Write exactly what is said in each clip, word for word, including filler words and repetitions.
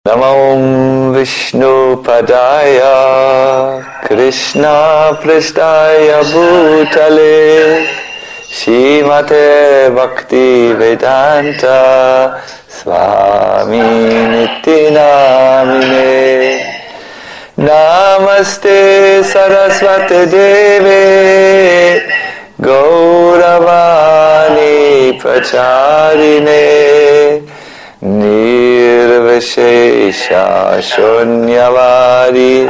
Namo Vishnu Padaya Krishna Prasthaya Bhutale Shrimate Bhakti Vedanta Swami Niti Namine Namaste Saraswati Deve Gauravani Pracharine Nirvishesha Shunyavadi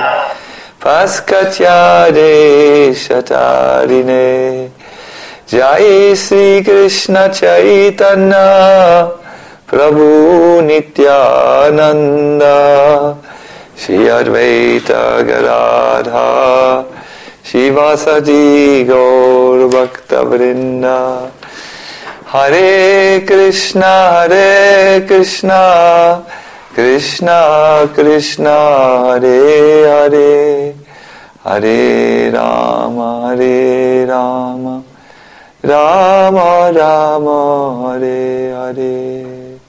Paskatyade Shatarine Jai Sri Krishna Chaitanya Prabhu Nityananda Shri Advaita Gadadha Shivasati Gaur Bhakta Vrinda Hare Krishna Hare Krishna Krishna Krishna Hare Hare Hare Rama Hare Rama Rama Rama Hare Hare.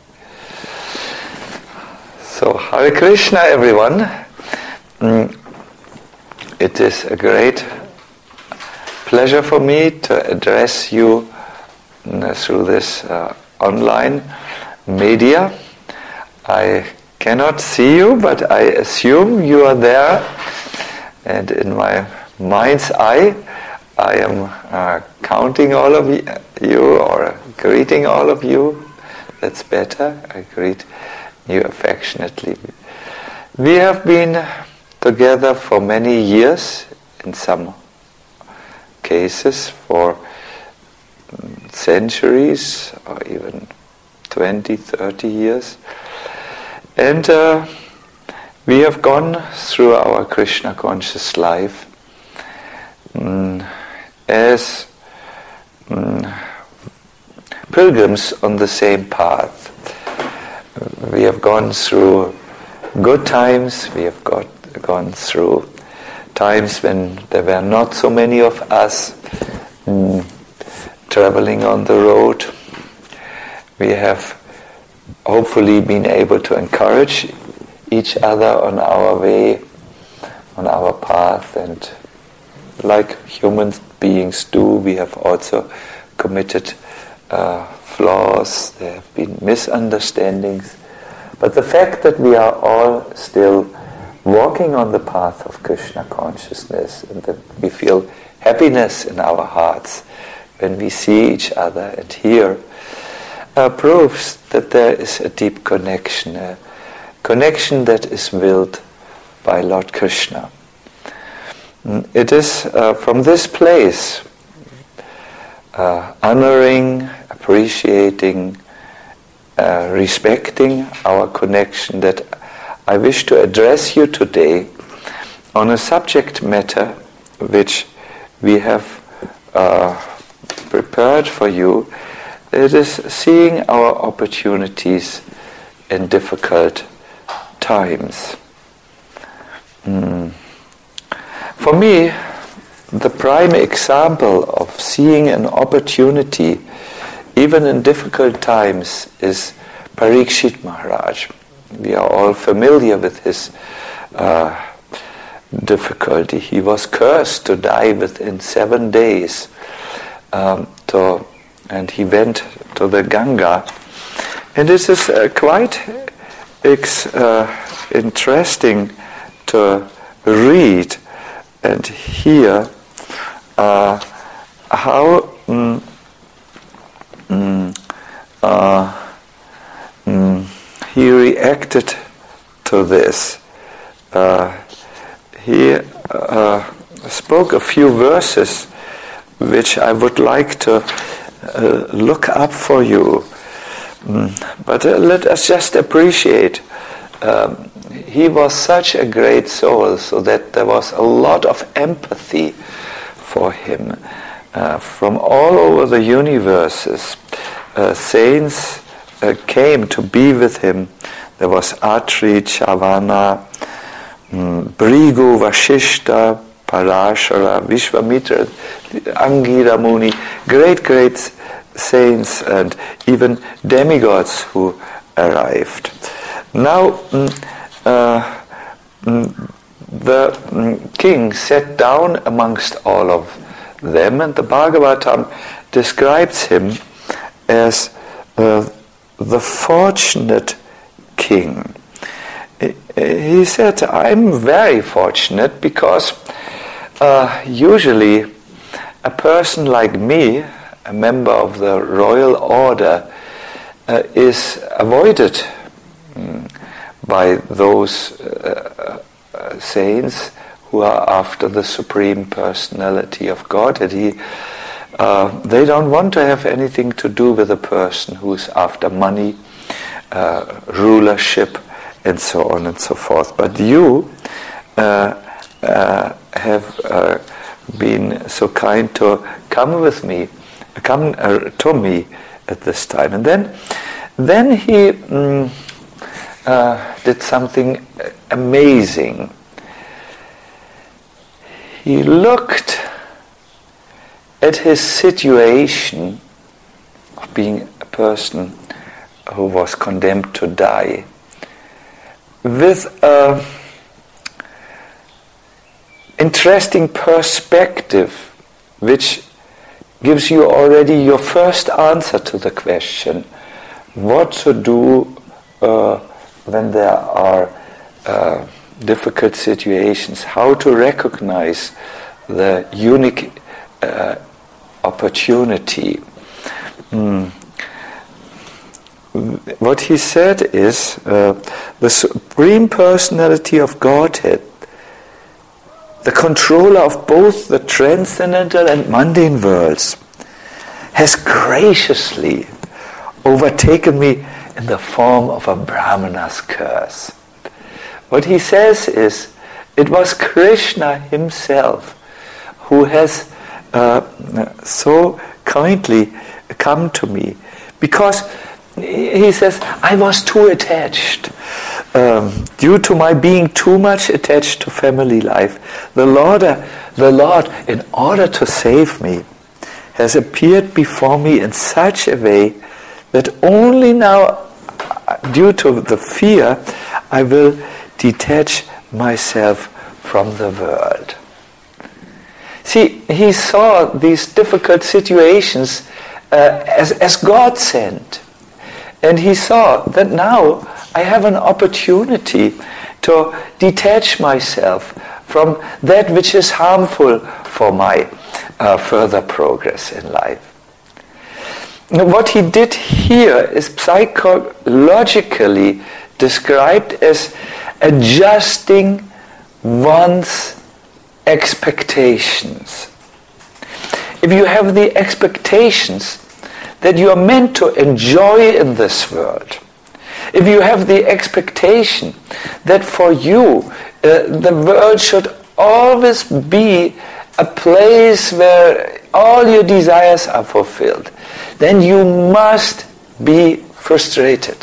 So Hare Krishna everyone. It is a great pleasure for me to address you through this uh, online media. I cannot see you, but I assume you are there, and in my mind's eye I am uh, counting all of you or greeting all of you. That's better. I greet you affectionately. We have been together for many years, in some cases for centuries or even twenty, thirty years. And uh, we have gone through our Krishna conscious life um, as um, pilgrims on the same path. We have gone through good times, we have got, gone through times when there were not so many of us um, traveling on the road. We have hopefully been able to encourage each other on our way, on our path, and like human beings do, we have also committed uh, flaws, there have been misunderstandings. But the fact that we are all still walking on the path of Krishna consciousness, and that we feel happiness in our hearts when we see each other and hear, uh, proves that there is a deep connection, a connection that is willed by Lord Krishna. It is uh, from this place, uh, honoring, appreciating, uh, respecting our connection, that I wish to address you today on a subject matter which we have uh, prepared for you. It is seeing our opportunities in difficult times. Mm. For me, the prime example of seeing an opportunity even in difficult times is Parikshit Maharaj. We are all familiar with his uh, difficulty. He was cursed to die within seven days. Um, to, and he went to the Ganga. And this is uh, quite ex, uh, interesting to read and hear uh, how mm, mm, uh, mm, he reacted to this. Uh, he uh, spoke a few verses which I would like to uh, look up for you. Mm, but uh, let us just appreciate. Um, he was such a great soul, so that there was a lot of empathy for him. Uh, from all over the universes, uh, saints uh, came to be with him. There was Atri, Chavana, um, Brigu, Vashishta, Parashara, Vishwamitra, Angira Muni, great, great saints and even demigods who arrived. Now, uh, the king sat down amongst all of them, and the Bhagavatam describes him as uh, the fortunate king. He said, I'm very fortunate because uh, usually a person like me, a member of the royal order, uh, is avoided um, by those uh, uh, saints who are after the Supreme Personality of Godhead. Uh, they don't want to have anything to do with a person who's after money, uh, rulership, and so on and so forth. But you uh, uh, have uh, been so kind to come with me, come uh, to me at this time. And then, then he um, uh, did something amazing. He looked at his situation of being a person who was condemned to die with an interesting perspective, which gives you already your first answer to the question, what to do uh, when there are uh, difficult situations, how to recognize the unique uh, opportunity. Mm. What he said is, uh, the Supreme Personality of Godhead, the controller of both the transcendental and mundane worlds, has graciously overtaken me in the form of a Brahmana's curse. What he says is, it was Krishna himself who has uh, so kindly come to me, because he says, I was too attached. Um, due to my being too much attached to family life, the Lord, uh, the Lord, in order to save me, has appeared before me in such a way that only now, due to the fear, I will detach myself from the world. See, he saw these difficult situations uh, as, as God sent. And he saw that now I have an opportunity to detach myself from that which is harmful for my uh, further progress in life. Now, what he did here is psychologically described as adjusting one's expectations. If you have the expectations that you are meant to enjoy in this world, if you have the expectation that for you uh, the world should always be a place where all your desires are fulfilled, then you must be frustrated.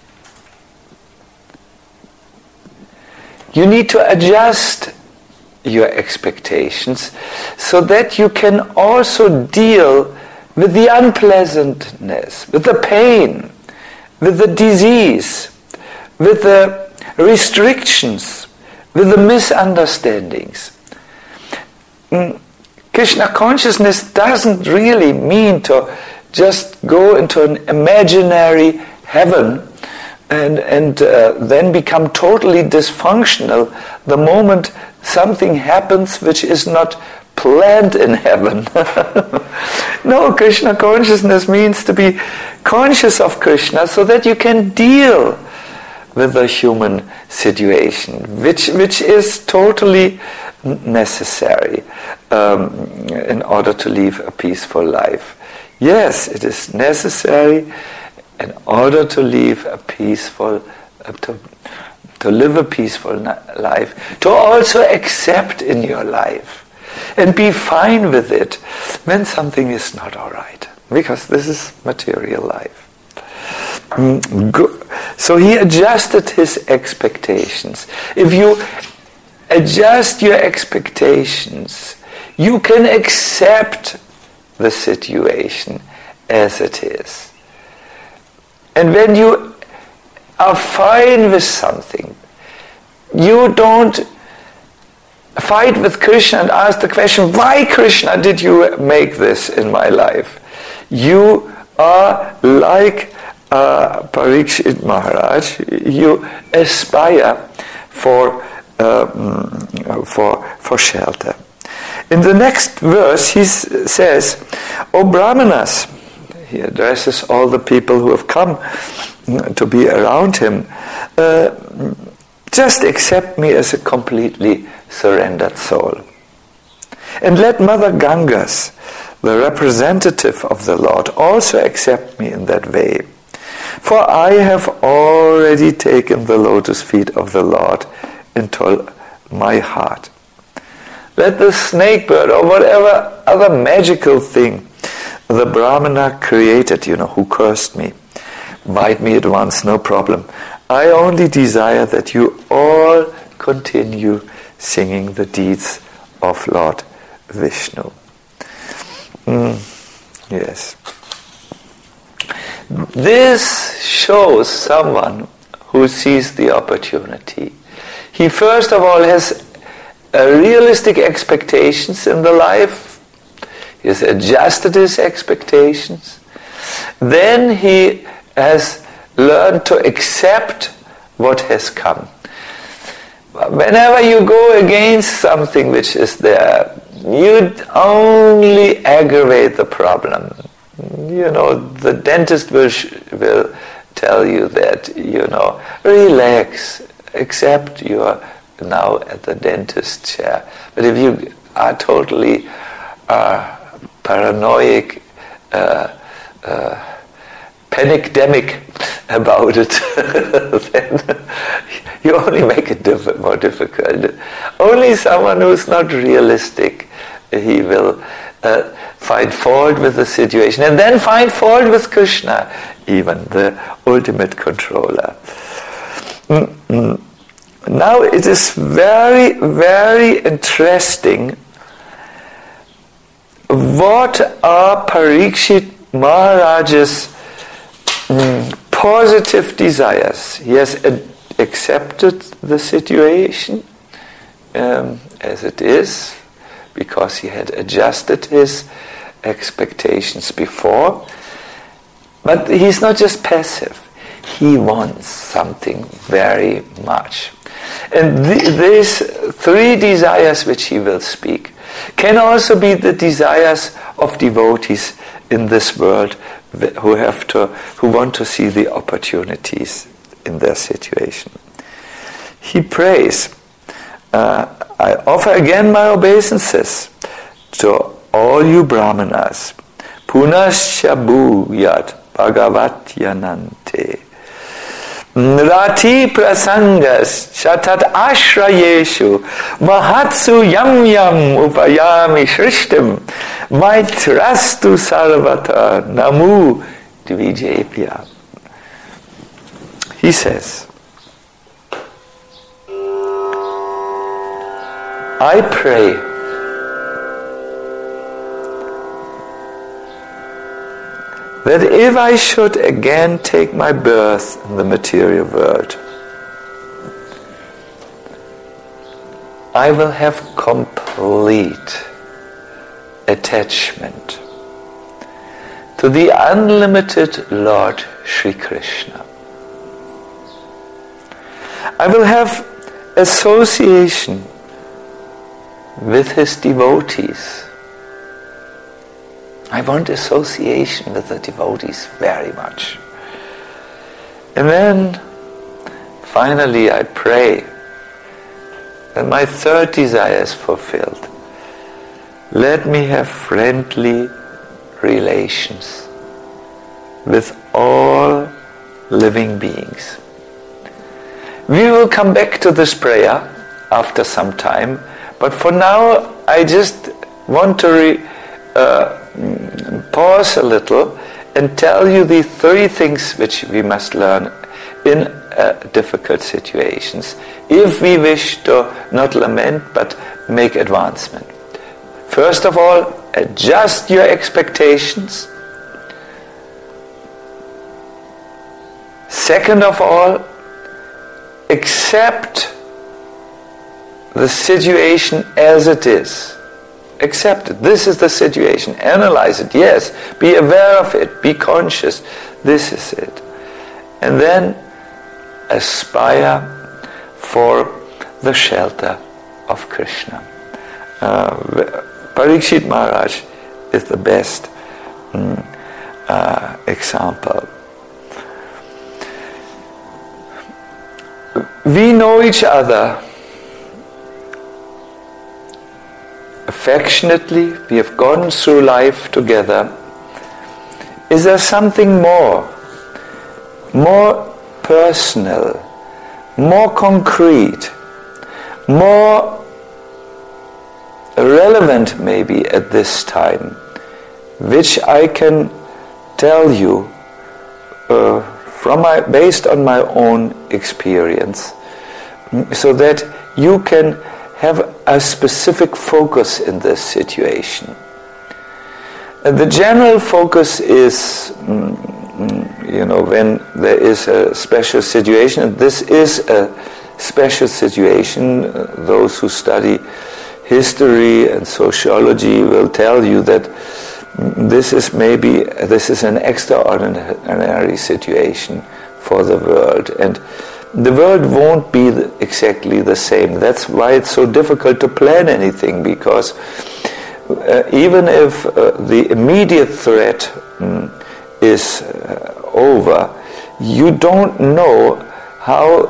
You need to adjust your expectations so that you can also deal with the unpleasantness, with the pain, with the disease, with the restrictions, with the misunderstandings. Mm. Krishna consciousness doesn't really mean to just go into an imaginary heaven and, and uh, then become totally dysfunctional the moment something happens which is not planned in heaven. No, Krishna consciousness means to be conscious of Krishna so that you can deal with the human situation, which which is totally necessary um, in order to live a peaceful life. Yes, it is necessary in order to live a peaceful, uh, to, to live a peaceful life, to also accept in your life and be fine with it when something is not all right, because this is material life. Mm, good. So he adjusted his expectations. If you adjust your expectations, you can accept the situation as it is. And when you are fine with something, you don't fight with Krishna and ask the question, why, Krishna, did you make this in my life? You are like uh, Parikshit Maharaj. You aspire for, uh, for, for shelter. In the next verse, he s- says, O Brahmanas, he addresses all the people who have come to be around him, uh, just accept me as a completely surrendered soul. And let Mother Gangas, the representative of the Lord, also accept me in that way. For I have already taken the lotus feet of the Lord into my heart. Let the snake bird or whatever other magical thing the Brahmana created, you know, who cursed me, bite me at once, no problem. I only desire that you all continue singing the deeds of Lord Vishnu. Mm, yes. This shows someone who sees the opportunity. He first of all has uh, realistic expectations in the life. He has adjusted his expectations. Then he has learned to accept what has come. Whenever you go against something which is there, you only aggravate the problem. You know, the dentist will, sh- will tell you that, you know, relax, accept you are now at the dentist chair. But if you are totally uh, paranoid, uh, uh, panicdemic about it, then you only make it diff- more difficult. Only someone who is not realistic, he will uh, find fault with the situation and then find fault with Krishna, even the ultimate controller. Mm-mm. Now it is very, very interesting what are Parikshit Maharaj's mm, positive desires. He has ad- accepted the situation um, as it is, because he had adjusted his expectations before. But he's not just passive. He wants something very much. And th- these three desires which he will speak can also be the desires of devotees in this world who have to, who want to see the opportunities in their situation. He prays, uh, I offer again my obeisances to all you Brahmanas. Punascha bhuyat bhagavat yanante. Rati prasangas chatat ashrayeshu mahatsu yam yam upayami shrishtim maitrastu sarvata namu dvijepya. He says, I pray that if I should again take my birth in the material world, I will have complete attachment to the unlimited Lord Sri Krishna. I will have association with his devotees. I want association with the devotees very much. And then, finally, I pray that my third desire is fulfilled. Let me have friendly relations with all living beings. We will come back to this prayer after some time, but for now I just want to re, uh, pause a little and tell you the three things which we must learn in uh, difficult situations if we wish to not lament but make advancement. First of all, adjust your expectations. Second of all, accept the situation as it is. Accept it. This is the situation. Analyze it. Yes. Be aware of it. Be conscious. This is it. And then aspire for the shelter of Krishna. Uh, Parikshit Maharaj is the best mm, uh, example. We know each other affectionately. We have gone through life together. Is there something more, more personal, more concrete, more relevant maybe at this time, which I can tell you uh, from my, based on my own experience, so that you can have a specific focus in this situation. And the general focus is, mm, you know, when there is a special situation, and this is a special situation. Uh, those who study history and sociology will tell you that this is maybe this is an extraordinary situation for the world, and the world won't be the, exactly the same. That's why it's so difficult to plan anything, because uh, even if uh, the immediate threat um, is uh, over, you don't know how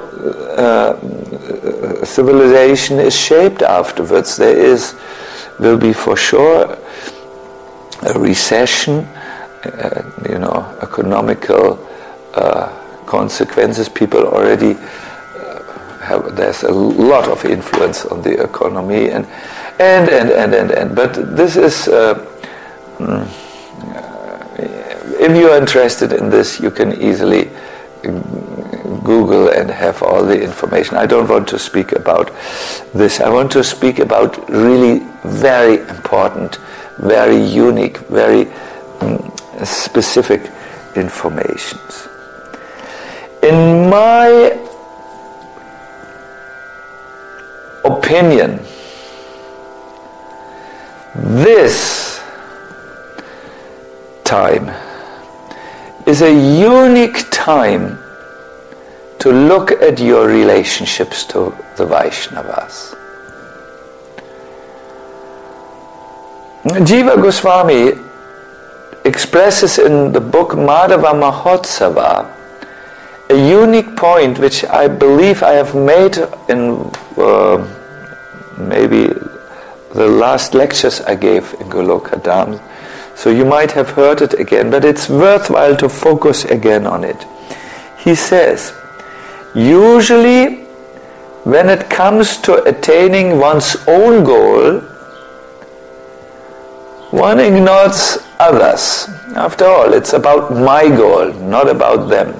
uh, civilization is shaped afterwards. There is, will be for sure a recession, uh, you know, economical uh, consequences. People already uh, have, there's a lot of influence on the economy, and and and and and, and. But this is, uh, mm, uh, if you are interested in this, you can easily Google and have all the information. I don't want to speak about this. I want to speak about really very important, very unique, very um, specific informations. In my opinion, this time is a unique time to look at your relationships to the Vaishnavas. Jiva Goswami expresses in the book Madhava Mahotsava a unique point which I believe I have made in uh, maybe the last lectures I gave in Goloka Dham. So you might have heard it again, but it's worthwhile to focus again on it. He says, usually when it comes to attaining one's own goal, one ignores others. After all, it's about my goal, not about them.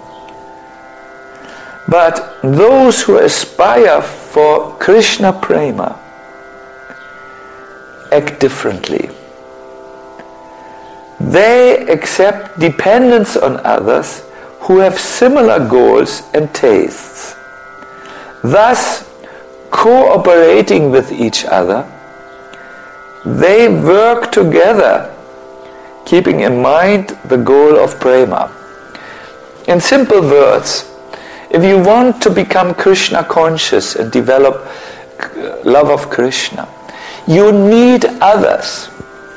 But those who aspire for Krishna Prema act differently. They accept dependence on others who have similar goals and tastes. Thus, cooperating with each other, they work together, keeping in mind the goal of prema. In simple words, if you want to become Krishna conscious and develop love of Krishna, you need others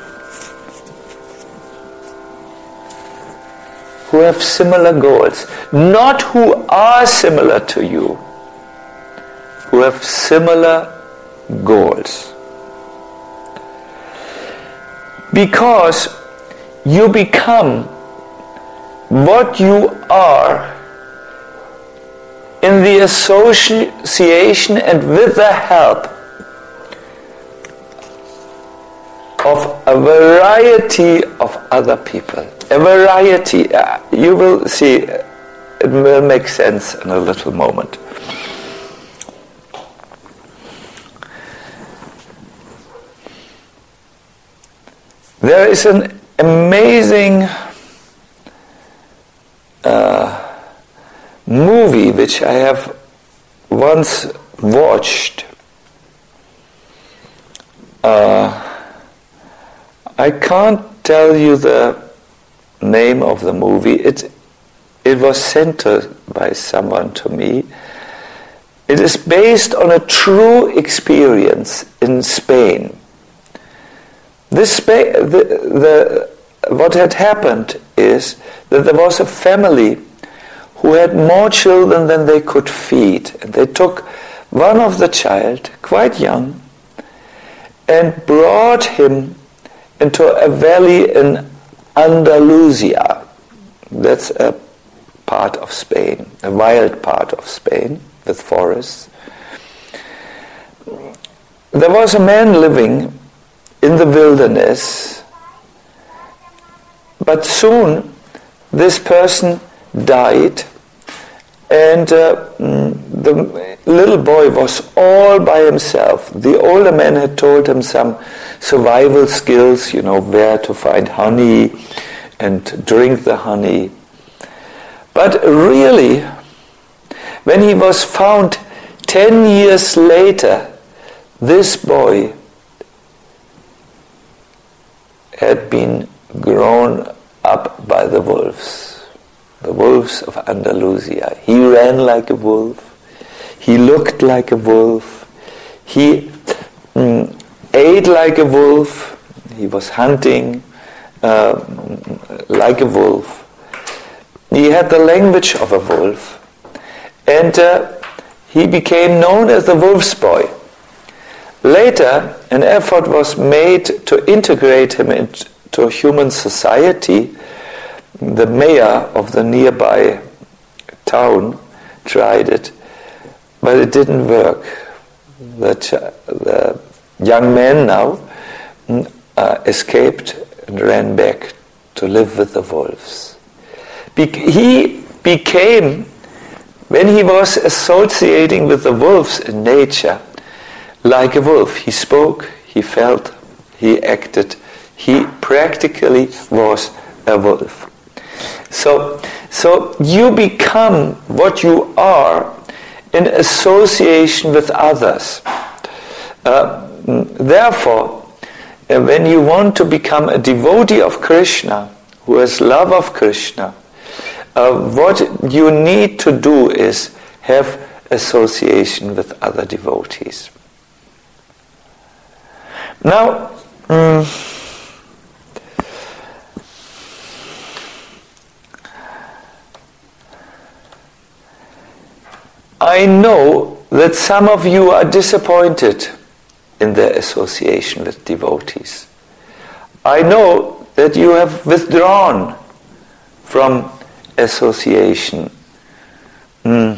who have similar goals, not who are similar to you, who have similar goals. Because you become what you are in the association and with the help of a variety of other people. A variety, uh, you will see, it will make sense in a little moment. There is an amazing uh, movie which I have once watched, uh, I can't tell you the name of the movie. It it was sent to, by someone to me. It is based on a true experience in Spain. This Spa- the, the what had happened is that there was a family who had more children than they could feed, and they took one of the child, quite young, and brought him into a valley in Andalusia. That's a part of Spain, a wild part of Spain with forests. There was a man living in the wilderness, but soon this person died, and uh, the little boy was all by himself. The older man had told him some survival skills, you know, where to find honey and drink the honey. But really, when he was found ten years later, this boy had been grown up by the wolves, the wolves of Andalusia. He ran like a wolf. He looked like a wolf. He mm, ate like a wolf. He was hunting uh, like a wolf. He had the language of a wolf. And uh, he became known as the wolf's boy. Later, an effort was made to integrate him into human society. The mayor of the nearby town tried it, but it didn't work. The, ch- the young man now uh, escaped and ran back to live with the wolves. Be- he became, when he was associating with the wolves in nature, like a wolf. He spoke, he felt, he acted. He practically was a wolf. So, so you become what you are in association with others. Uh, therefore, uh, when you want to become a devotee of Krishna, who has love of Krishna, uh, what you need to do is have association with other devotees. Now, um, I know that some of you are disappointed in their association with devotees. I know that you have withdrawn from association. Mm.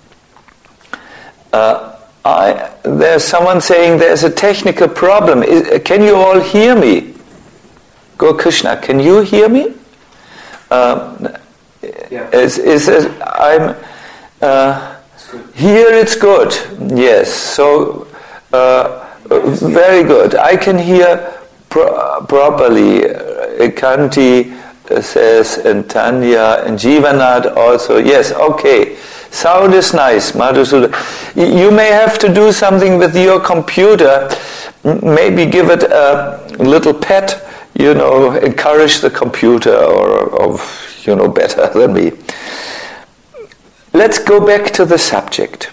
Uh, I, there's someone saying there's a technical problem. Is, can you all hear me? Go Krishna, can you hear me? Um, yeah. Is, is, is, I'm... Uh, Here it's good, yes, so uh, very good. I can hear pro- properly. Kanti says, and Tanya, and Jivanath also, yes, okay. Sound is nice, Madhusudan. You may have to do something with your computer, maybe give it a little pet, you know, encourage the computer, or, or you know, better than me. Let's go back to the subject.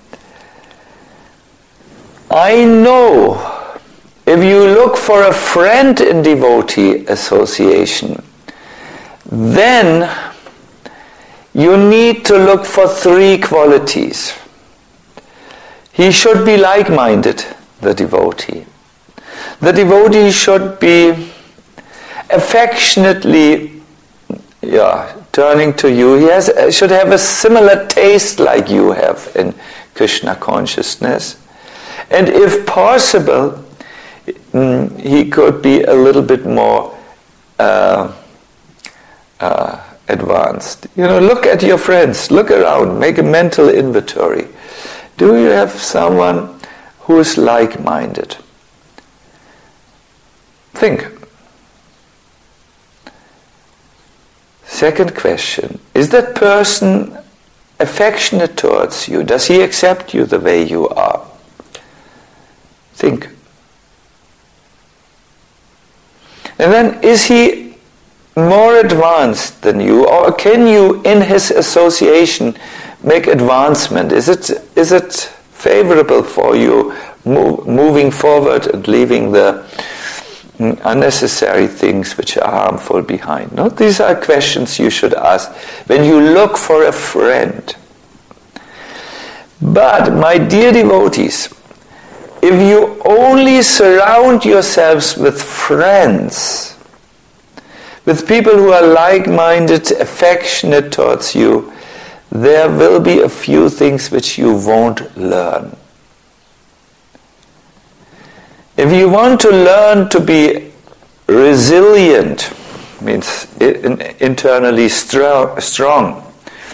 I know if you look for a friend in devotee association, then you need to look for three qualities. He should be like-minded, the devotee. The devotee should be affectionately, yeah, turning to you. He has, should have a similar taste like you have in Krishna consciousness. And if possible, mm, he could be a little bit more uh, uh, advanced. You know, look at your friends, look around, make a mental inventory. Do you have someone who is like-minded? Think. Second question, is that person affectionate towards you? Does he accept you the way you are? Think. And then, is he more advanced than you, or can you, in his association, make advancement? Is it is it favorable for you move, moving forward and leaving the unnecessary things which are harmful behind? No, these are questions you should ask when you look for a friend. But, my dear devotees, if you only surround yourselves with friends, with people who are like-minded, affectionate towards you, there will be a few things which you won't learn. If you want to learn to be resilient, means internally strong,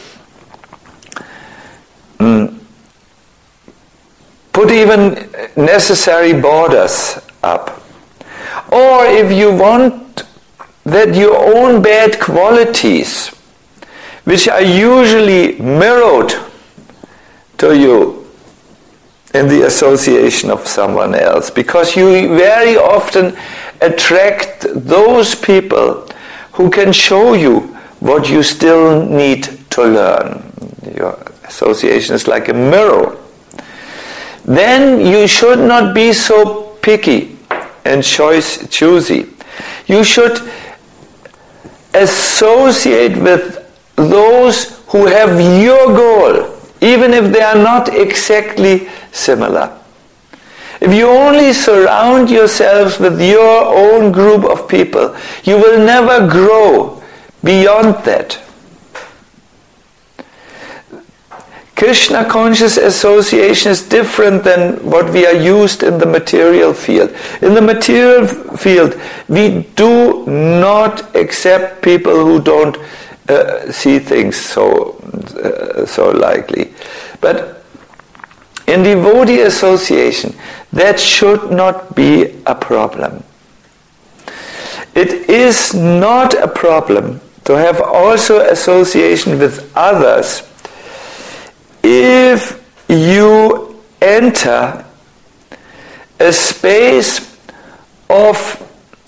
put even necessary borders up. Or if you want that your own bad qualities, which are usually mirrored to you in the association of someone else, because you very often attract those people who can show you what you still need to learn. Your association is like a mirror. Then you should not be so picky and choice choosy. You should associate with those who have your goal, even if they are not exactly similar. If you only surround yourselves with your own group of people, you will never grow beyond that. Krishna conscious association is different than what we are used in the material field. In the material field, we do not accept people who don't uh, see things so uh, so likely. But in devotee association, that should not be a problem. It is not a problem to have also association with others if you enter a space of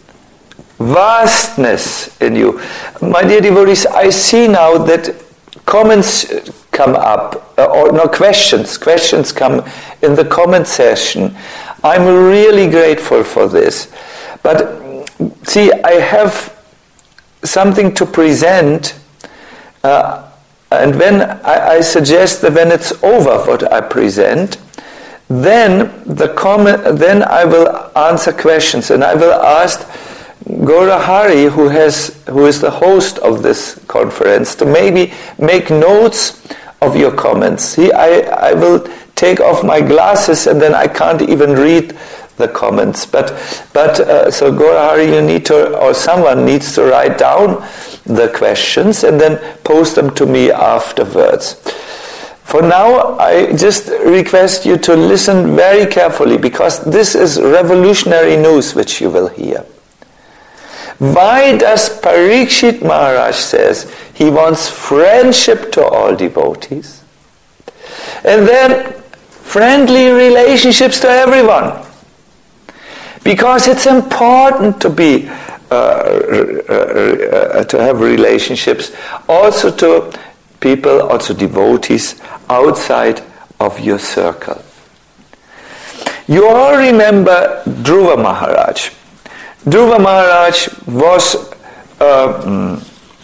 vastness in you. My dear devotees, I see now that comments come up, uh, or no, questions, questions come in the comment session. I'm really grateful for this. But see, I have something to present, uh, and when I, I suggest that when it's over what I present, then the comment, then I will answer questions, and I will ask Gaura Hari, who has, who is the host of this conference, to maybe make notes of your comments. He, I, I will take off my glasses, and then I can't even read the comments. But, but uh, so Gaura Hari, you need to, or someone needs to write down the questions and then post them to me afterwards. For now, I just request you to listen very carefully, because this is revolutionary news which you will hear. Why does Parikshit Maharaj says he wants friendship to all devotees, and then friendly relationships to everyone? Because it's important to be uh, uh, uh, to have relationships also to people, also devotees outside of your circle. You all remember Dhruva Maharaj. Dhruva Maharaj was uh,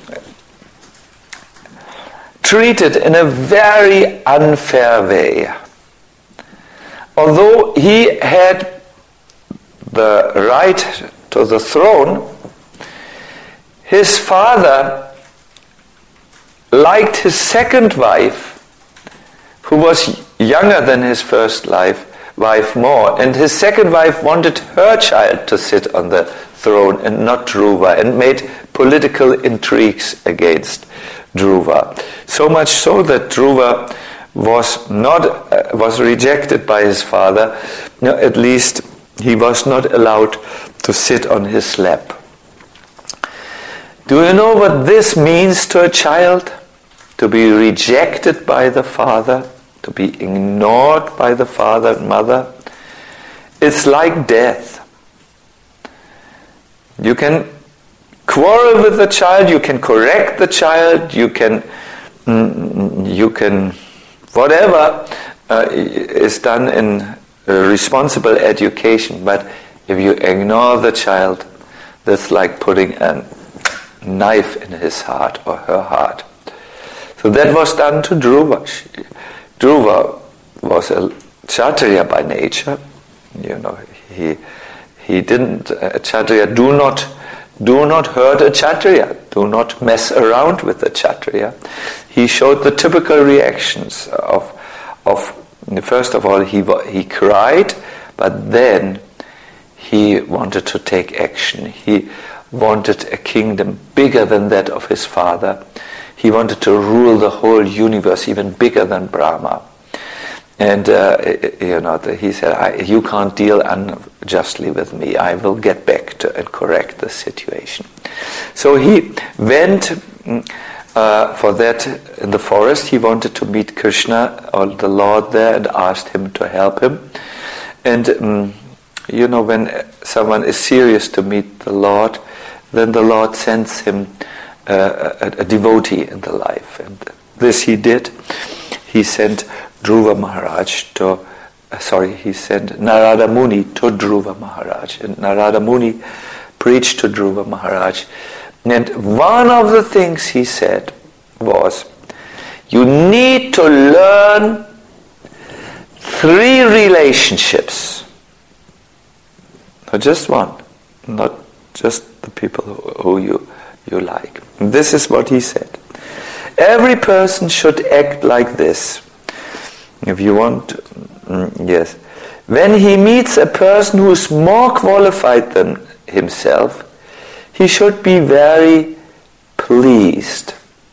treated in a very unfair way. Although he had the right to the throne, his father liked his second wife, who was younger than his first wife, wife more, and his second wife wanted her child to sit on the throne and not Dhruva, and made political intrigues against Dhruva. So much so that Dhruva was not uh, was rejected by his father. No, at least he was not allowed to sit on his lap. Do you know what this means to a child? To be rejected by the father, to be ignored by the father and mother. It's like death. You can quarrel with the child, you can correct the child, you can, mm, you can, whatever uh, is done in uh, responsible education. But if you ignore the child, that's like putting a knife in his heart or her heart. So that was done to Dhruva. Dhruva was a Kshatriya by nature. You know, he he didn't. A Kshatriya do not do not hurt a Kshatriya. Do not mess around with a Kshatriya. He showed the typical reactions of of. First of all, he he cried, but then he wanted to take action. He wanted a kingdom bigger than that of his father. He wanted to rule the whole universe, even bigger than Brahma. And uh, you know, he said, I, "You can't deal unjustly with me. I will get back to and correct the situation." So he went uh, for that in the forest. He wanted to meet Krishna or the Lord there and asked him to help him. And um, you know, when someone is serious to meet the Lord, then the Lord sends him uh, a, a devotee in the life. And this he did. He sent Dhruva Maharaj to, uh, sorry, he sent Narada Muni to Dhruva Maharaj. And Narada Muni preached to Dhruva Maharaj. And one of the things he said was, you need to learn three relationships. Not just one, not just the people who, who you, you like. And this is what he said. Every person should act like this. If you want, mm, yes. When he meets a person who is more qualified than himself, he should be very pleased.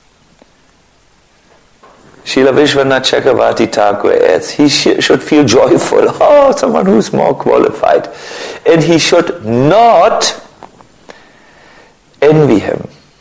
Srila Vishwanath Chakravarti Thakur adds, he sh- should feel joyful. Oh, someone who's more qualified. And he should not envy him.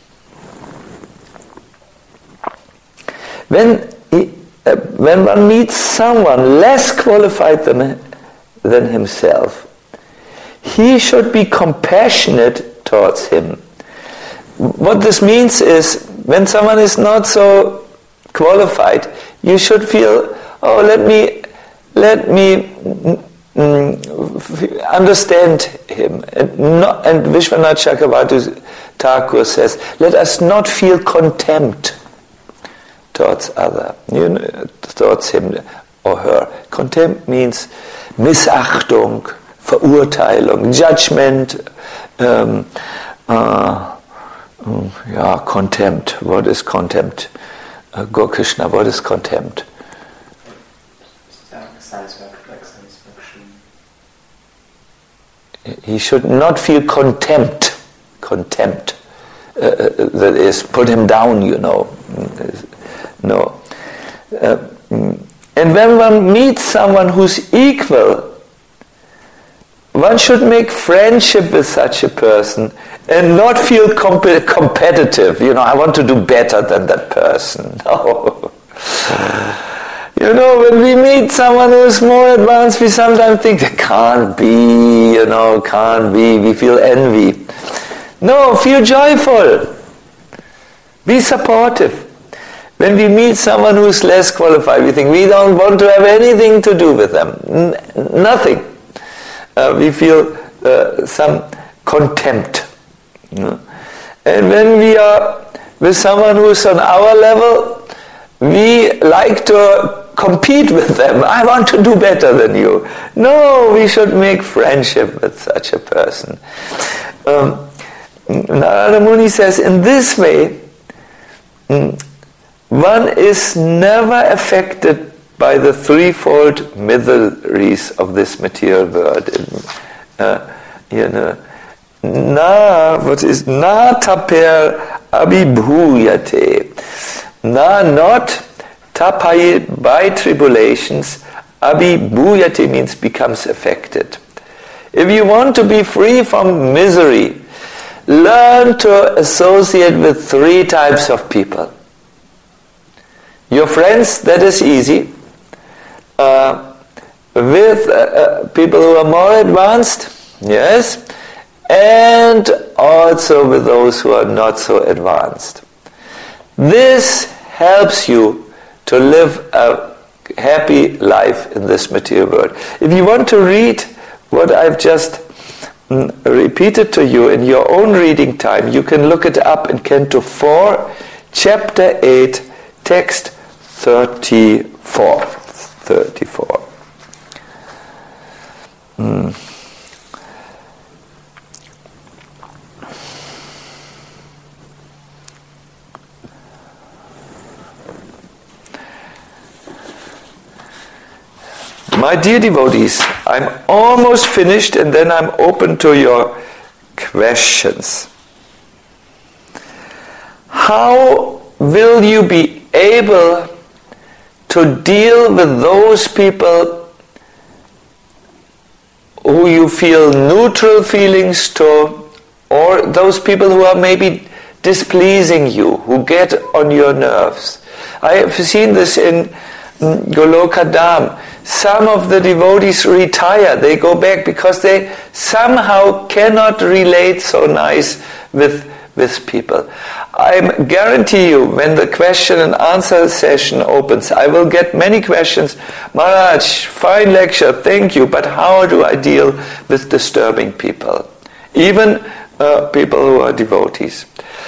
When he, uh, when one meets someone less qualified than, than himself, he should be compassionate towards him. What this means is, when someone is not so qualified, you should feel, oh, let me let me mm, understand him. And, not, and Vishwanath Chakravarti Thakur says, let us not feel contempt towards other, you know, towards him or her. Contempt means Missachtung, Verurteilung, judgment, um, uh, yeah, contempt. What is contempt? Uh, Go Krishna, what is contempt? Satisfaction. He should not feel contempt. Contempt. Uh, that is, put him down, you know. No. Uh, and when one meets someone who's equal, one should make friendship with such a person and not feel comp- competitive. You know, I want to do better than that person. No. You know, when we meet someone who's more advanced, we sometimes think, it can't be, you know, can't be. We feel envy. No, feel joyful. Be supportive. When we meet someone who's less qualified, we think we don't want to have anything to do with them. N- nothing. Uh, we feel uh, some contempt. You know? And when we are with someone who's on our level, we like to compete with them. I want to do better than you. No, we should make friendship with such a person. Um, Narada Muni says, in this way, one is never affected by the threefold miseries of this material world. Uh, you know, na, what is na taper abhibhuyate. Na, not tapai, by tribulations. Abhibhuyate means becomes affected. If you want to be free from misery, learn to associate with three types of people. Your friends, that is easy. Uh, with uh, uh, people who are more advanced, yes. and also with those who are not so advanced. This helps you to live a happy life in this material world. If you want to read what I've just mm, repeated to you in your own reading time, you can look it up in Canto four, Chapter eight, Text thirty-four. thirty-four. Mm. My dear devotees, I'm almost finished and then I'm open to your questions. How will you be able to deal with those people who you feel neutral feelings to, or those people who are maybe displeasing you, who get on your nerves? I have seen this in Goloka Dham. Some of the devotees retire, they go back because they somehow cannot relate so nice with, with people. I guarantee you, when the question and answer session opens, I will get many questions. Maharaj, fine lecture, thank you, but how do I deal with disturbing people? Even uh, people who are devotees.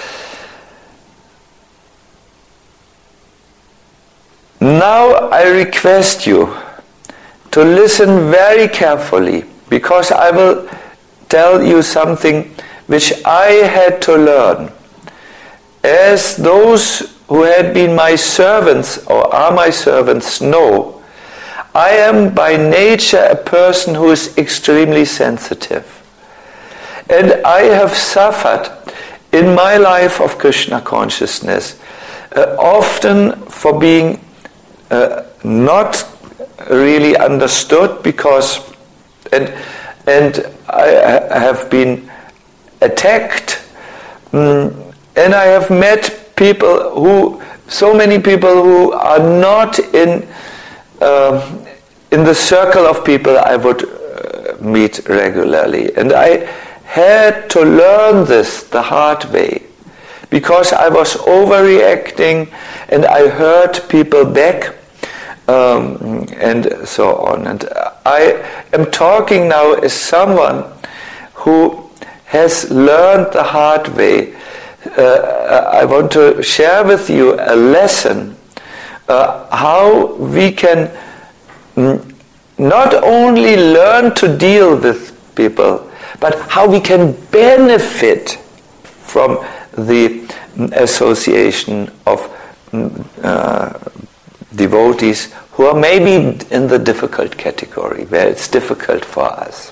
Now I request you to listen very carefully, because I will tell you something which I had to learn. As those who had been my servants or are my servants know, I am by nature a person who is extremely sensitive. And I have suffered in my life of Krishna consciousness uh, often for being uh, not really understood, because and and I have been attacked, um, and I have met people who, so many people who are not in uh, in the circle of people I would uh, meet regularly, and I had to learn this the hard way, because I was overreacting and I hurt people back. Um, and so on. And I am talking now as someone who has learned the hard way. Uh, I want to share with you a lesson uh, how we can not only learn to deal with people, but how we can benefit from the association of uh, devotees who are maybe in the difficult category, where it's difficult for us.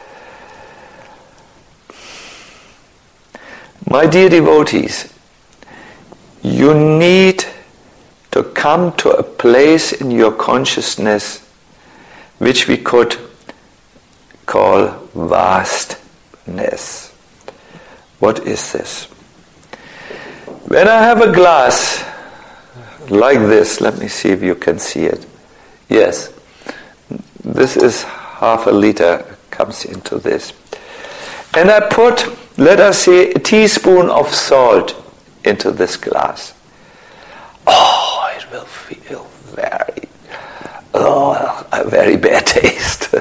My dear devotees, you need to come to a place in your consciousness which we could call vastness. What is this? When I have a glass like this, let me see if you can see it. Yes, this is half a liter comes into this. And I put, let us say, a teaspoon of salt into this glass. Oh, it will feel very, oh, a very bad taste.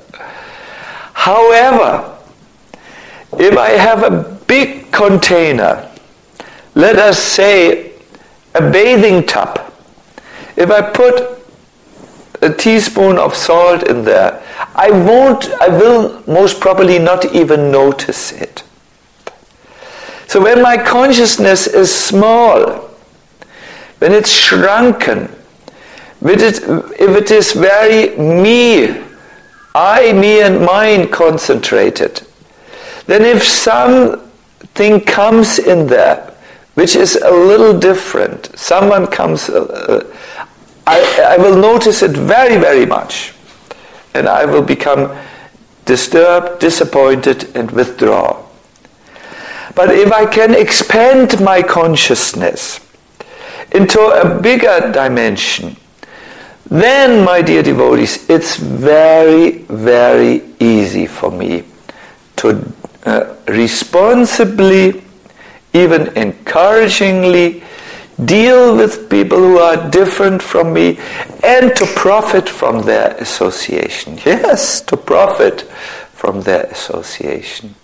However, if I have a big container, let us say a bathing tub, if I put a teaspoon of salt in there, I won't, I will most probably not even notice it. So when my consciousness is small, when it's shrunken, if it is very me, I, me and mine concentrated, then if something comes in there which is a little different, someone comes, uh, I, I will notice it very, very much. And I will become disturbed, disappointed, and withdraw. But if I can expand my consciousness into a bigger dimension, then, my dear devotees, it's very, very easy for me to uh, responsibly, even encouragingly deal with people who are different from me and to profit from their association. Yes, to profit from their association.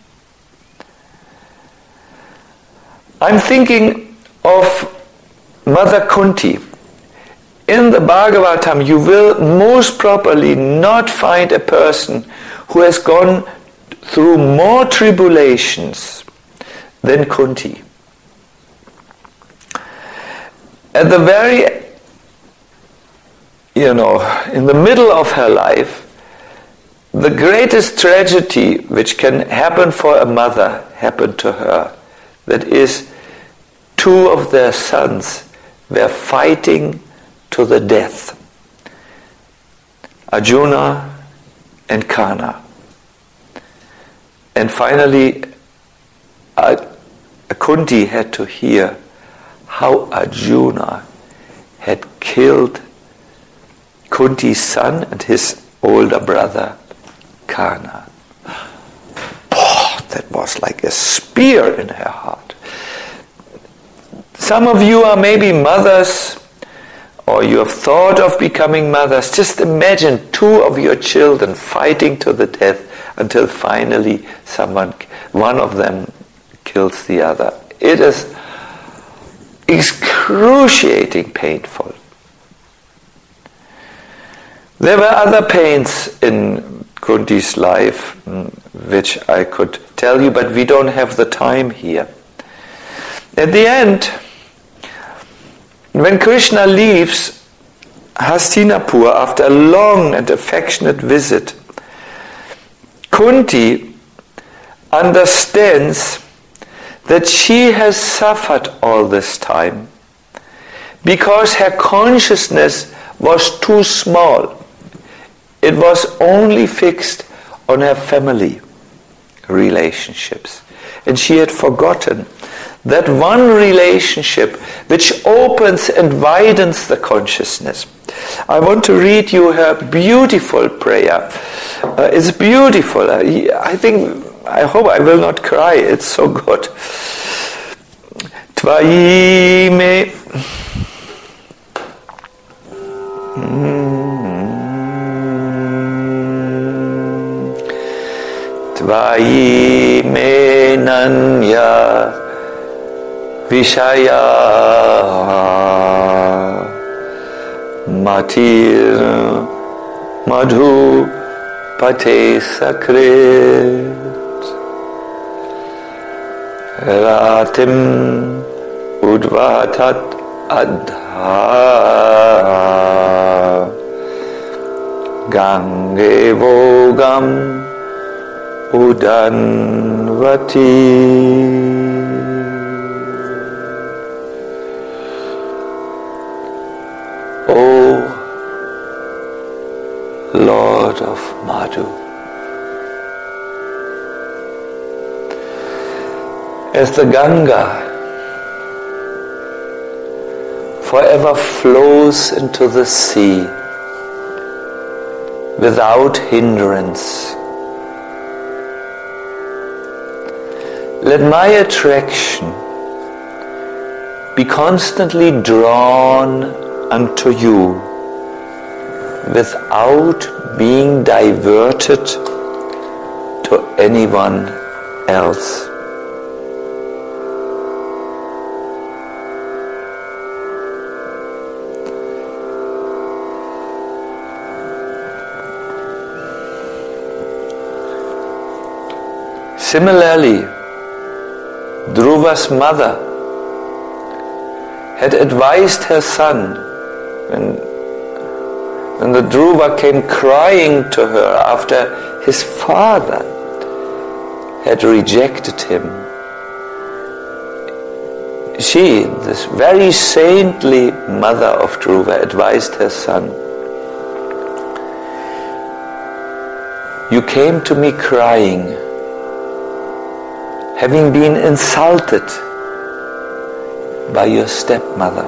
I'm thinking of Mother Kunti. In the Bhagavatam, you will most probably not find a person who has gone through more tribulations than Kunti. At the very, you know, in the middle of her life, the greatest tragedy which can happen for a mother happened to her. That is, two of their sons were fighting to the death. Arjuna and Karna. And finally, Kunti had to hear how Arjuna had killed Kunti's son and his older brother, Karna. Oh, that was like a spear in her heart. Some of you are maybe mothers, or you have thought of becoming mothers. Just imagine two of your children fighting to the death until finally someone, one of them kills the other. It is excruciating painful. There were other pains in Kunti's life which I could tell you, but we don't have the time here. At the end, when Krishna leaves Hastinapur after a long and affectionate visit, Kunti understands that she has suffered all this time because her consciousness was too small. It was only fixed on her family relationships. And she had forgotten that one relationship which opens and widens the consciousness. I want to read you her beautiful prayer. Uh, it's beautiful. I think, I hope I will not cry. It's so good. Tvayi me Tvayi me nanya Vishaya Matir Madhu Pate Sakrit Ratim Udvatat Adha Gange Vogam Udanvati. O Lord of Madhu, as the Ganga forever flows into the sea without hindrance, let my attraction be constantly drawn unto you without being diverted to anyone else. Similarly, Dhruva's mother had advised her son when, when the Dhruva came crying to her after his father had rejected him. She, this very saintly mother of Dhruva, advised her son, you came to me crying, having been insulted by your stepmother.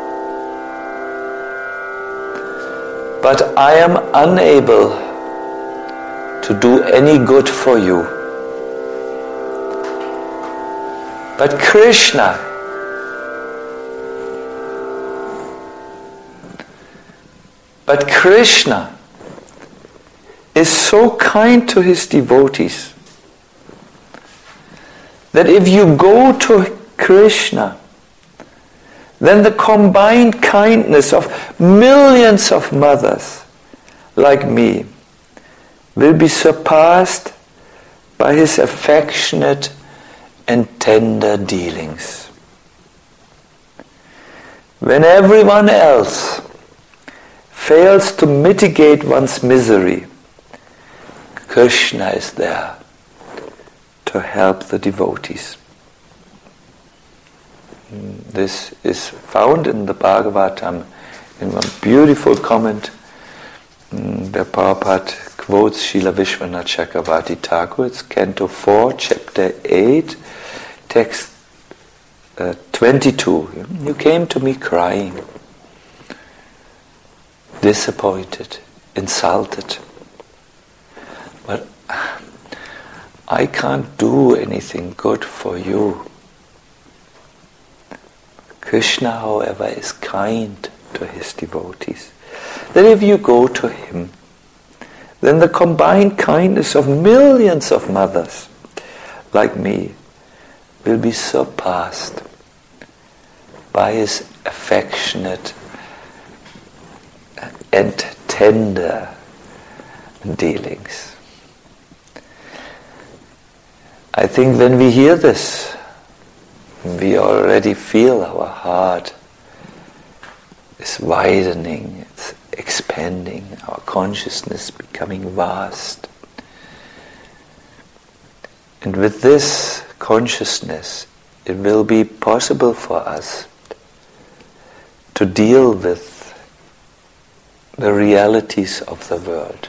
But I am unable to do any good for you. But Krishna, but Krishna is so kind to his devotees that if you go to Krishna, then the combined kindness of millions of mothers like me will be surpassed by his affectionate and tender dealings. When everyone else fails to mitigate one's misery, Krishna is there to help the devotees. This is found in the Bhagavatam in one beautiful comment where Prabhupada quotes Srila Vishwanath Chakravarti Thakur. It's Canto four, Chapter eight, text uh, twenty-two. You came to me crying, disappointed, insulted. But I can't do anything good for you. Krishna, however, is kind to his devotees. That if you go to him, then the combined kindness of millions of mothers like me will be surpassed by his affectionate and tender dealings. I think when we hear this, we already feel our heart is widening, it's expanding, our consciousness becoming vast. And with this consciousness, it will be possible for us to deal with the realities of the world.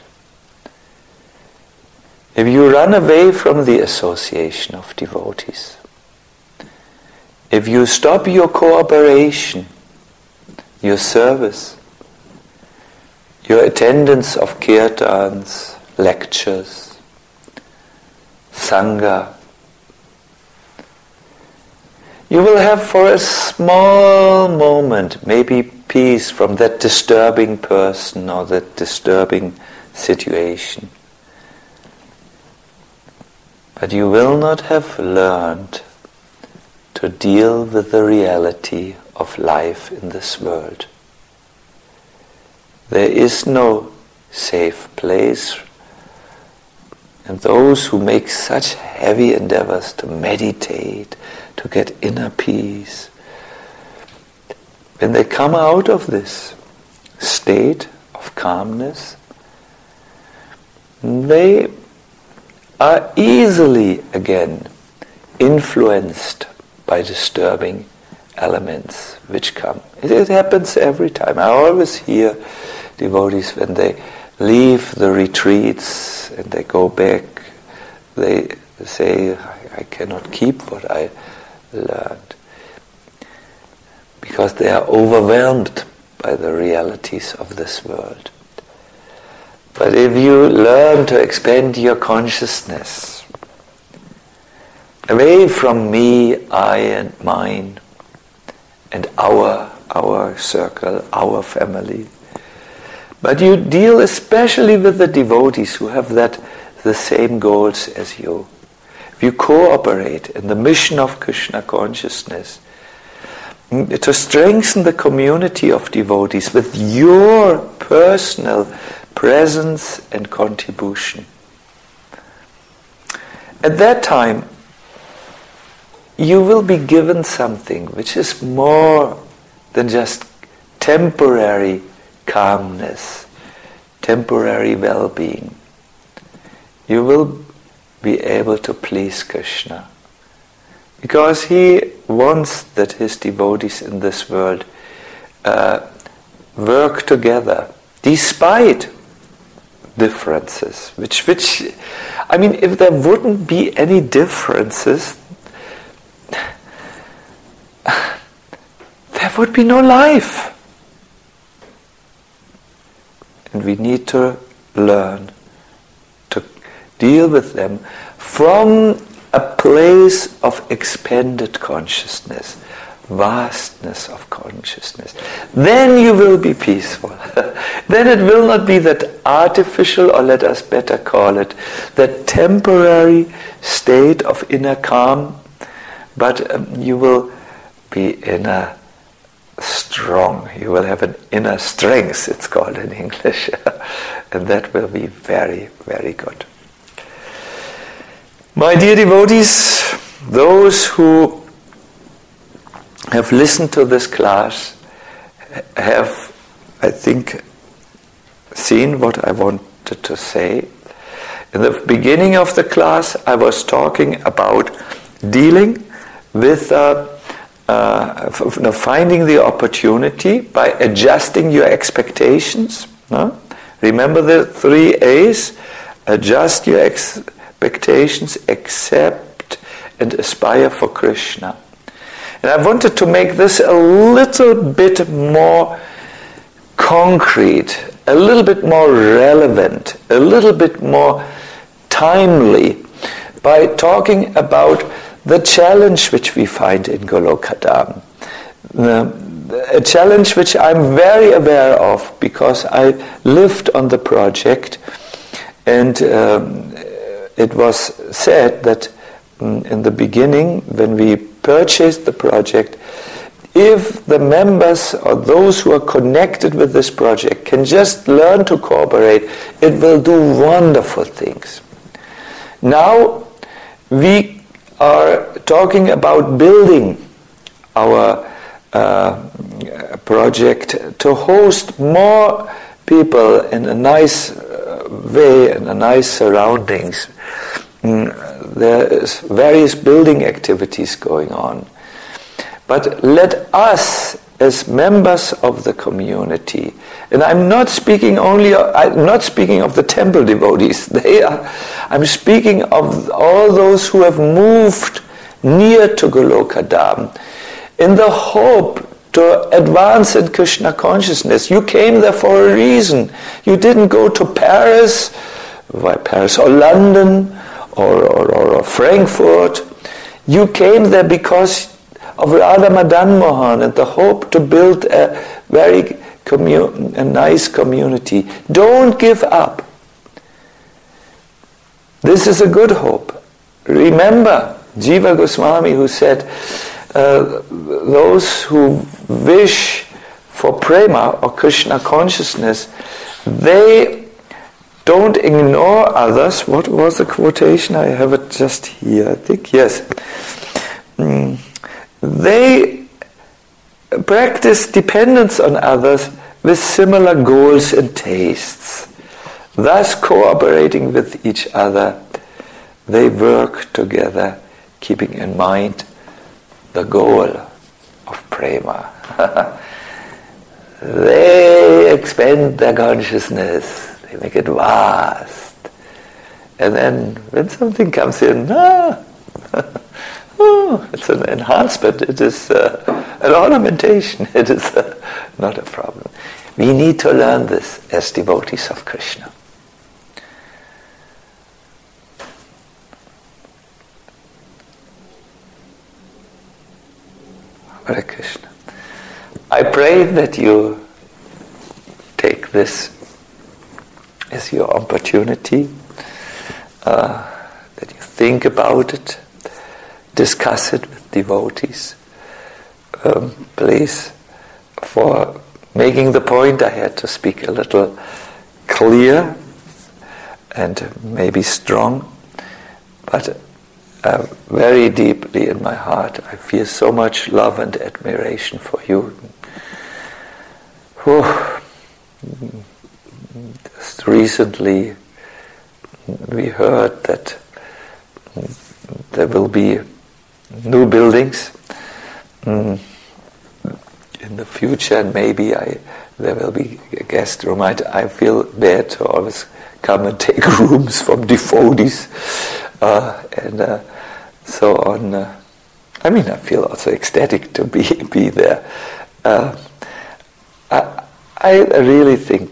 If you run away from the association of devotees, if you stop your cooperation, your service, your attendance of kirtans, lectures, sangha, you will have for a small moment maybe peace from that disturbing person or that disturbing situation. But you will not have learned to deal with the reality of life in this world. There is no safe place, and those who make such heavy endeavors to meditate, to get inner peace, when they come out of this state of calmness, they are easily again influenced by disturbing elements which come. It, it happens every time. I always hear devotees when they leave the retreats and they go back, they say, I, I cannot keep what I learned. Because they are overwhelmed by the realities of this world. But if you learn to expand your consciousness away from me, I and mine, and our, our circle, our family, but you deal especially with the devotees who have that the same goals as you. If you cooperate in the mission of Krishna consciousness, to strengthen the community of devotees with your personal presence and contribution. At that time, you will be given something which is more than just temporary calmness, temporary well-being. You will be able to please Krishna, because he wants that his devotees in this world uh, work together despite differences. Which, which, I mean, if there wouldn't be any differences, there would be no life. And we need to learn to deal with them from a place of expanded consciousness, vastness of consciousness. Then you will be peaceful. Then it will not be that artificial, or let us better call it, that temporary state of inner calm, but um, you will be inner strong. You will have an inner strength, it's called in English. And that will be very, very good. My dear devotees, those who have listened to this class have, I think, seen what I wanted to say. In the beginning of the class, I was talking about dealing with uh, uh, f- f- finding the opportunity by adjusting your expectations. No? Remember the three A's? Adjust your expectations, accept and aspire for Krishna. And I wanted to make this a little bit more concrete, a little bit more relevant, a little bit more timely by talking about the challenge which we find in Golokadam. A challenge which I'm very aware of because I lived on the project, and um, it was said that um, in the beginning, when we purchased the project, if the members or those who are connected with this project can just learn to cooperate, it will do wonderful things. Now we are talking about building our uh, project to host more people in a nice uh, way, in a nice surroundings. Mm, there is various building activities going on. But let us, as members of the community, and I'm not speaking only, I'm not speaking of the temple devotees. They are, I'm speaking of all those who have moved near to Golokadam in the hope to advance in Krishna consciousness. You came there for a reason. You didn't go to Paris, why Paris or London or, or, or Frankfurt. You came there because of Radha Madan Mohan and the hope to build a very commu- a nice community. Don't give up. This is a good hope. Remember Jiva Goswami, who said, uh, those who wish for prema or Krishna consciousness, they don't ignore others. What was the quotation? I have it just here, I think. Yes. Mm. They practice dependence on others with similar goals and tastes. Thus, cooperating with each other, they work together, keeping in mind the goal of prema. They expand their consciousness, they make it vast. And then when something comes in, ah, oh, it's an enhancement, it is uh, an ornamentation, it is uh, not a problem. We need to learn this as devotees of Krishna. Hare Krishna. I pray that you take this as your opportunity, uh, that you think about it, discuss it with devotees. Um, please, for making the point, I had to speak a little clear and maybe strong, but uh, very deeply in my heart I feel so much love and admiration for you. Whew. Just recently we heard that there will be new buildings mm, in the future, and maybe I there will be a guest room. I, I feel bad to always come and take rooms from devotees uh, and uh, so on. Uh, I mean, I feel also ecstatic to be be there. Uh, I, I really think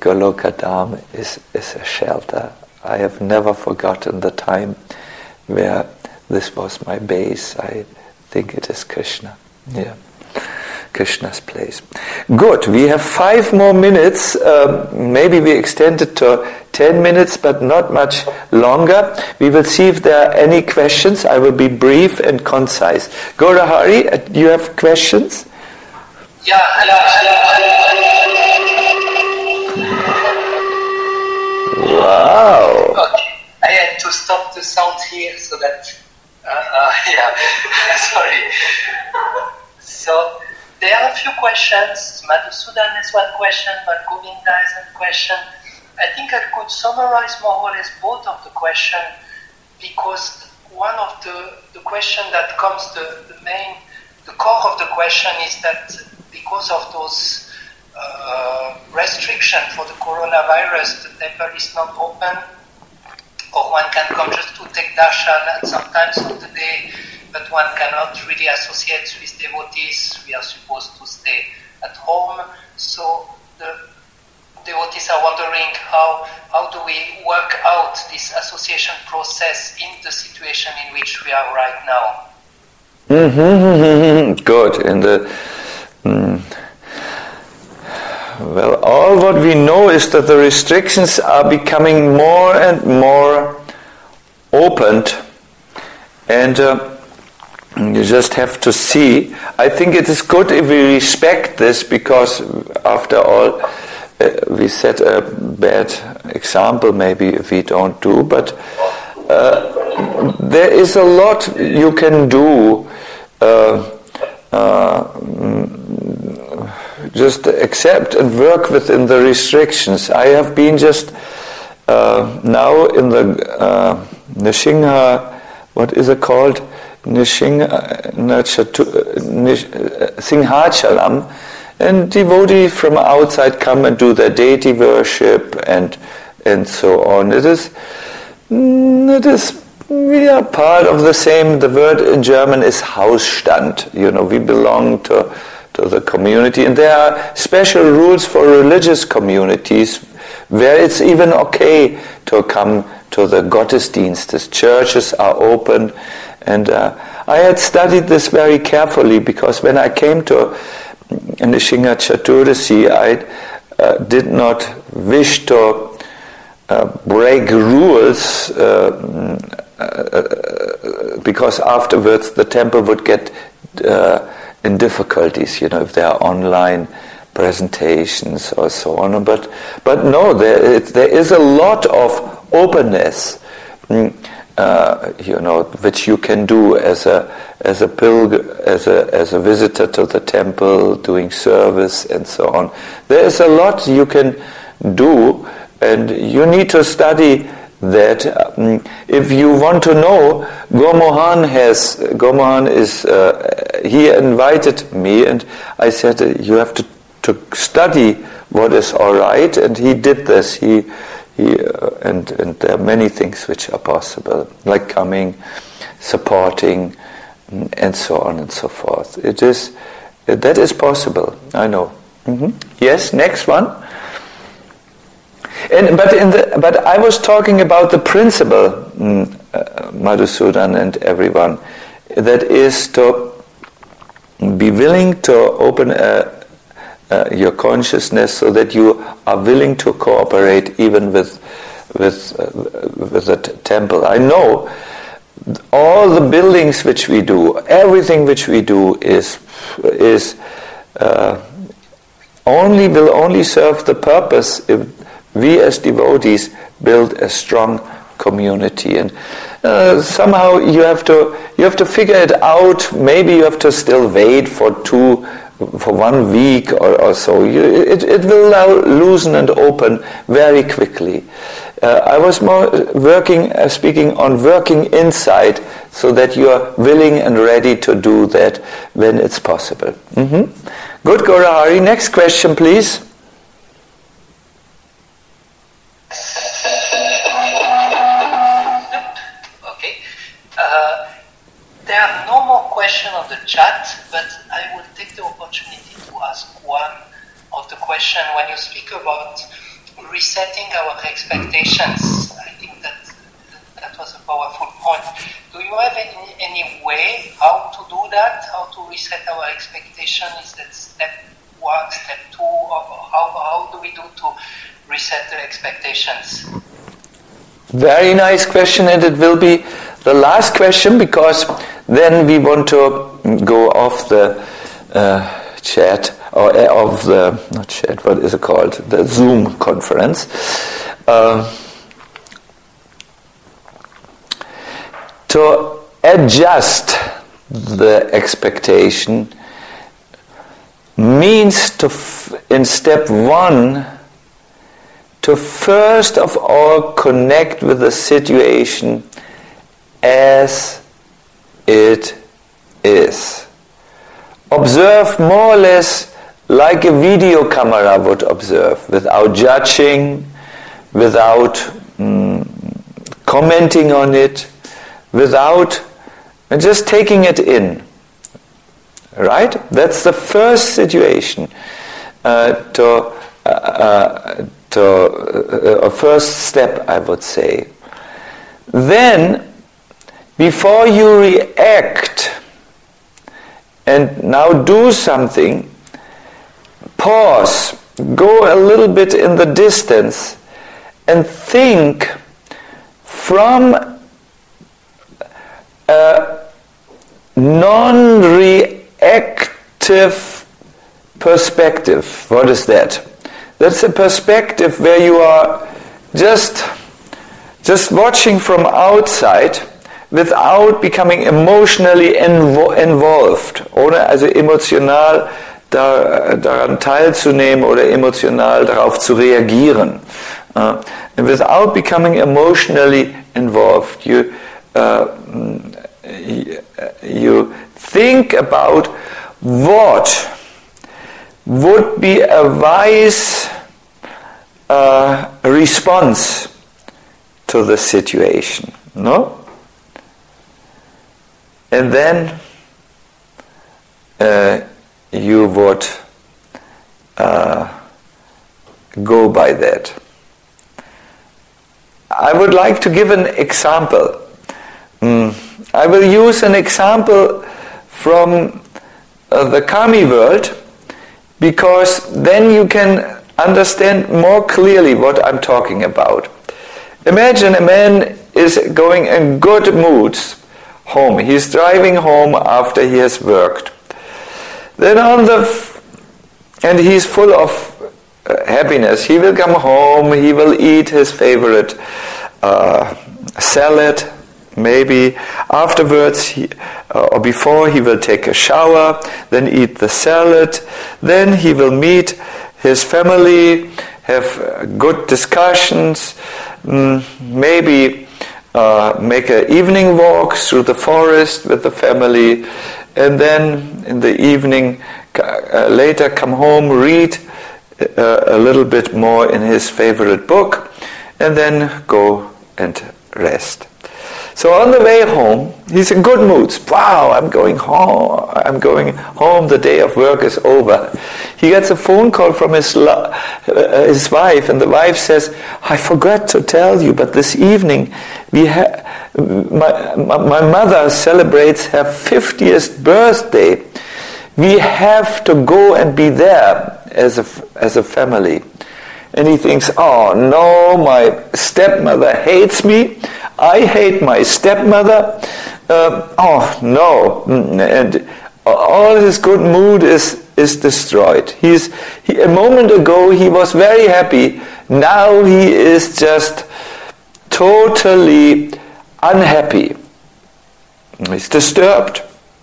Golokadam is, is a shelter. I have never forgotten the time where this was my base. I think it is Krishna. Yeah. Krishna's place. Good. We have five more minutes. Um, maybe we extend it to ten minutes, but not much longer. We will see if there are any questions. I will be brief and concise. Gaurahari, do you have questions? Yeah. Hello. Wow. Okay. I had to stop the sound here so that. Uh, uh, yeah. Sorry. So. There are a few questions. Madhusudan has one question, but Govinda has a question. I think I could summarize more or less both of the question, because one of the, the question that comes, the, the main, the core of the question is that because of those uh, restrictions for the coronavirus, the temple is not open, or one can come just to take darshan at some times of the day, but one cannot really associate with devotees. We are supposed to stay at home. So the devotees are wondering how how do we work out this association process in the situation in which we are right now. Mm-hmm. Good. In the mm, well, all what we know is that the restrictions are becoming more and more opened, and. Uh, You just have to see. I think it is good if we respect this, because after all, uh, we set a bad example maybe if we don't do, but uh, there is a lot you can do. Uh, uh, just accept and work within the restrictions. I have been just uh, now in the uh, Nrsimha, what is it called? Singhachalam, and devotees from outside come and do their deity worship and and so on. It is, it is, we are part of the same. The word in German is Hausstand. You know, we belong to to the community, and there are special rules for religious communities where it's even okay to come to the Gottesdienstes. Churches are open. And uh, I had studied this very carefully, because when I came to Nrsimha Chaturdasi, I uh, did not wish to uh, break rules, uh, uh, because afterwards the temple would get uh, in difficulties, you know, if there are online presentations or so on. But but no, there it, there is a lot of openness. Mm. Uh, you know, which you can do as a as a pilgrim, as a as a visitor to the temple, doing service and so on. There is a lot you can do, and you need to study that. Um, if you want to know, Gomohan has Gomohan is uh, he invited me, and I said uh, you have to to study what is all right, and he did this. He. He, uh, and, and there are many things which are possible, like coming, supporting, and so on and so forth. It is that is possible. I know. Mm-hmm. Yes, next one. And but in the but I was talking about the principle, mm, uh, Madhusudan and everyone, that is to be willing to open a. Uh, your consciousness, so that you are willing to cooperate even with with uh, with the t- temple. I know all the buildings which we do, everything which we do is is uh, only will only serve the purpose if we as devotees build a strong community. And uh, somehow you have to you have to figure it out. Maybe you have to still wait for two. For one week or, or so, you, it, it will now loosen and open very quickly. Uh, I was more working, uh, speaking on working inside, so that you are willing and ready to do that when it's possible. Mm-hmm. Good, Gaurahari. Next question, please. Okay. Uh, there are no more questions on the chat, but I will take the opportunity to ask one of the questions. When you speak about resetting our expectations, I think that that was a powerful point. Do you have any set our expectation? Is that step one, step two? Or how, how do we do to reset the expectations? Very nice question, and it will be the last question, because then we want to go off the uh, chat, or uh, of the, not chat, what is it called? The Zoom conference. Uh, to adjust the expectation means to, f- in step one, to first of all connect with the situation as it is. Observe more or less like a video camera would observe, without judging, without mm, commenting on it, without and just taking it in. Right? That's the first situation. Uh, to uh, uh, to uh, a first step, I would say. Then, before you react and now do something, pause, go a little bit in the distance, and think from a non-reactive perspective. What is that? That's a perspective where you are just, just watching from outside without becoming emotionally invo- involved, oder? Also emotional da, daran teilzunehmen oder emotional darauf zu reagieren. Uh, and without becoming emotionally involved, you, uh, you think about what would be a wise uh, response to the situation, no? And then uh, you would uh, go by that. I would like to give an example. Mm. I will use an example from uh, the Kami world, because then you can understand more clearly what I'm talking about. Imagine a man is going in good moods home. He's driving home after he has worked. Then on the f- and he's full of uh, happiness. He will come home. He will eat his favorite uh, salad. Maybe afterwards, he, uh, or before, he will take a shower, then eat the salad, then he will meet his family, have uh, good discussions, mm, maybe uh, make an evening walk through the forest with the family, and then in the evening, uh, later come home, read uh, a little bit more in his favorite book, and then go and rest. So on the way home, he's in good moods. Wow, I'm going home. I'm going home. The day of work is over. He gets a phone call from his lo- uh, his wife, and the wife says, "I forgot to tell you, but this evening we ha- my, my mother celebrates her fiftieth birthday. We have to go and be there as a as a family." And he thinks, "Oh no, my stepmother hates me. I hate my stepmother. Uh, oh no!" And all his good mood is is destroyed. He's he, a moment ago he was very happy. Now he is just totally unhappy. He's disturbed,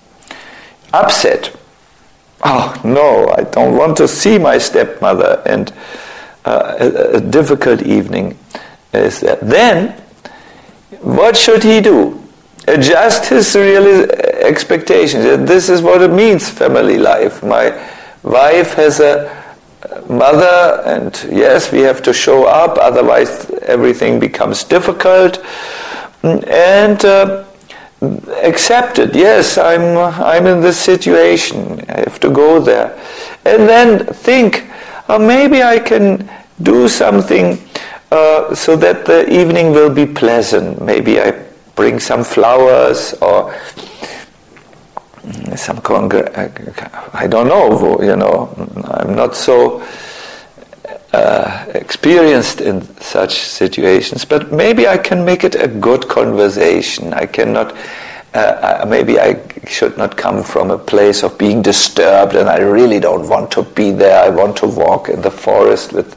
upset. Oh no! I don't want to see my stepmother. And uh, a, a difficult evening is that. Then, what should he do? Adjust his real expectations. This is what it means, family life. My wife has a mother, and yes, we have to show up, otherwise everything becomes difficult. And uh, accept it. Yes, I'm I'm in this situation. I have to go there. And then think, oh, maybe I can do something Uh, so that the evening will be pleasant. Maybe I bring some flowers, or some congr- I don't know, you know, I'm not so uh, experienced in such situations, but maybe I can make it a good conversation. I cannot, uh, maybe I should not come from a place of being disturbed and I really don't want to be there. I want to walk in the forest with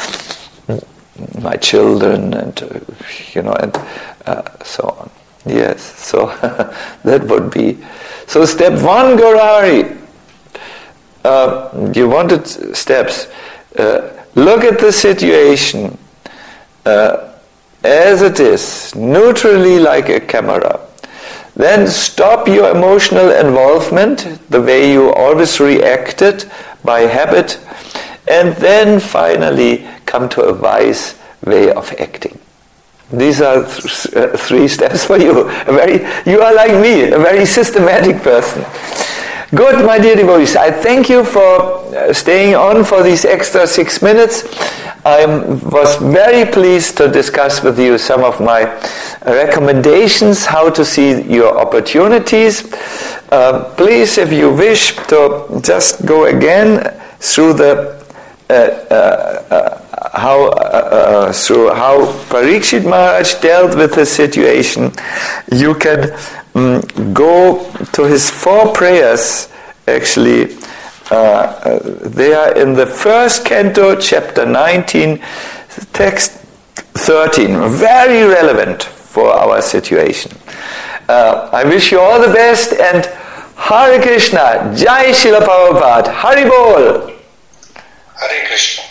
my children and, uh, you know, and uh, so on. Yes, so that would be. So step one, Gaurari. Uh, you wanted steps. Uh, look at the situation uh, as it is, neutrally like a camera. Then stop your emotional involvement, the way you always reacted by habit, and then finally come to a wise way of acting. These are th- uh, three steps for you. A very, you are like me, a very systematic person. Good, my dear devotees. I thank you for uh, staying on for these extra six minutes. I was very pleased to discuss with you some of my recommendations, how to see your opportunities. Uh, please, if you wish to just go again through the uh, uh, uh, how uh, uh, through how Parikshit Maharaj dealt with the situation, you can um, go to his four prayers. Actually, uh, uh, they are in the first canto, chapter nineteen, text thirteen. Very relevant for our situation. Uh, I wish you all the best, and Hare Krishna, Jai Srila Prabhupada, Hari Bol. Hare Krishna.